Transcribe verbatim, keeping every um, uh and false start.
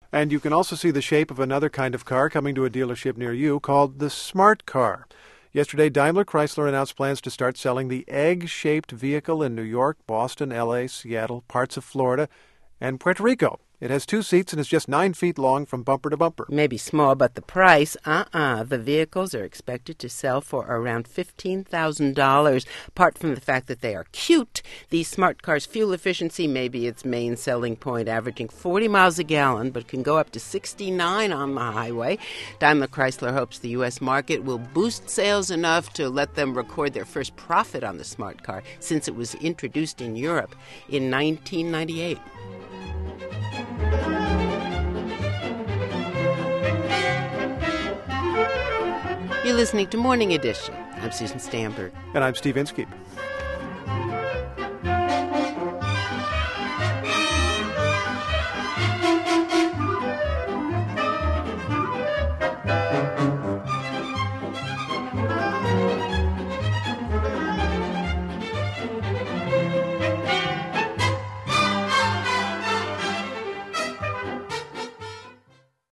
And you can also see the shape of another kind of car coming to a dealership near you called the Smart Car. Yesterday, Daimler Chrysler announced plans to start selling the egg-shaped vehicle in New York, Boston, L A, Seattle, parts of Florida, and Puerto Rico. It has two seats and is just nine feet long from bumper to bumper. Maybe small, but the price, uh-uh. The vehicles are expected to sell for around fifteen thousand dollars. Apart from the fact that they are cute, these smart cars' fuel efficiency may be its main selling point, averaging forty miles a gallon, but can go up to sixty-nine on the highway. Daimler Chrysler hopes the U S market will boost sales enough to let them record their first profit on the smart car since it was introduced in Europe in nineteen ninety-eight. You're listening to Morning Edition. I'm Susan Stamberg. And I'm Steve Inskeep.